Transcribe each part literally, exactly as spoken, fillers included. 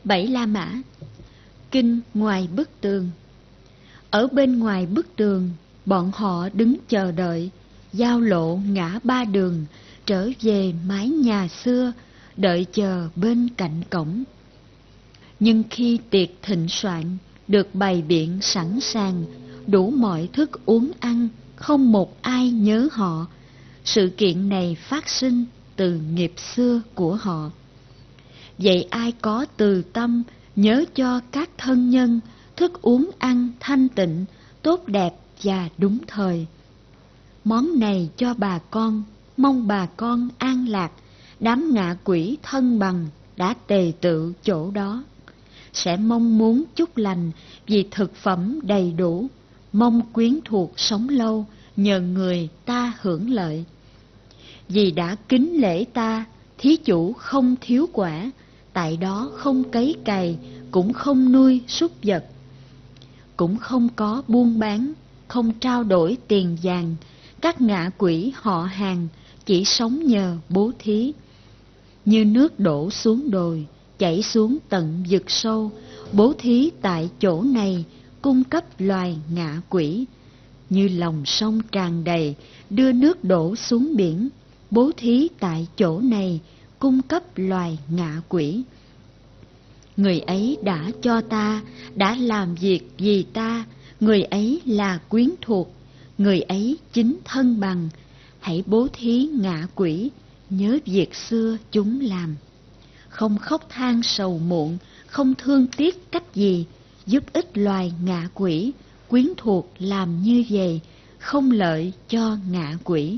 Bảy La Mã. Kinh ngoài bức tường. Ở bên ngoài bức tường, bọn họ đứng chờ đợi, giao lộ ngã ba đường, trở về mái nhà xưa, đợi chờ bên cạnh cổng. Nhưng khi tiệc thịnh soạn, được bày biện sẵn sàng, đủ mọi thức uống ăn, không một ai nhớ họ. Sự kiện này phát sinh từ nghiệp xưa của họ. Vậy ai có từ tâm nhớ cho các thân nhân thức uống ăn thanh tịnh, tốt đẹp và đúng thời. Món này cho bà con, mong bà con an lạc, đám ngạ quỷ thân bằng đã tề tựu chỗ đó. Sẽ mong muốn chúc lành vì thực phẩm đầy đủ, mong quyến thuộc sống lâu nhờ người ta hưởng lợi. Vì đã kính lễ ta, thí chủ không thiếu quả, tại đó không cấy cày, cũng không nuôi súc vật, cũng không có buôn bán, không trao đổi tiền vàng. Các ngạ quỷ họ hàng chỉ sống nhờ bố thí. Như nước đổ xuống đồi, chảy xuống tận vực sâu, bố thí tại chỗ này cung cấp loài ngạ quỷ. Như lòng sông tràn đầy, đưa nước đổ xuống biển, bố thí tại chỗ này cung cấp loài ngạ quỷ. Người ấy đã cho ta, đã làm việc vì ta, người ấy là quyến thuộc, người ấy chính thân bằng. Hãy bố thí ngạ quỷ, nhớ việc xưa chúng làm. Không khóc than sầu muộn, không thương tiếc cách gì, giúp ích loài ngạ quỷ, quyến thuộc làm như vậy, không lợi cho ngạ quỷ.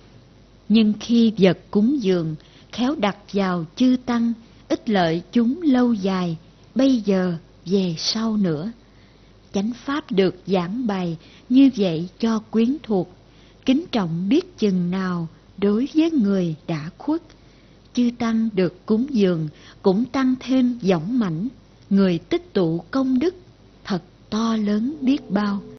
Nhưng khi vật cúng dường, khéo đặt vào chư tăng, ích lợi chúng lâu dài, bây giờ về sau nữa. Chánh pháp được giảng bày như vậy cho quyến thuộc, kính trọng biết chừng nào đối với người đã khuất. Chư tăng được cúng dường cũng tăng thêm dõng mãnh, người tích tụ công đức thật to lớn biết bao.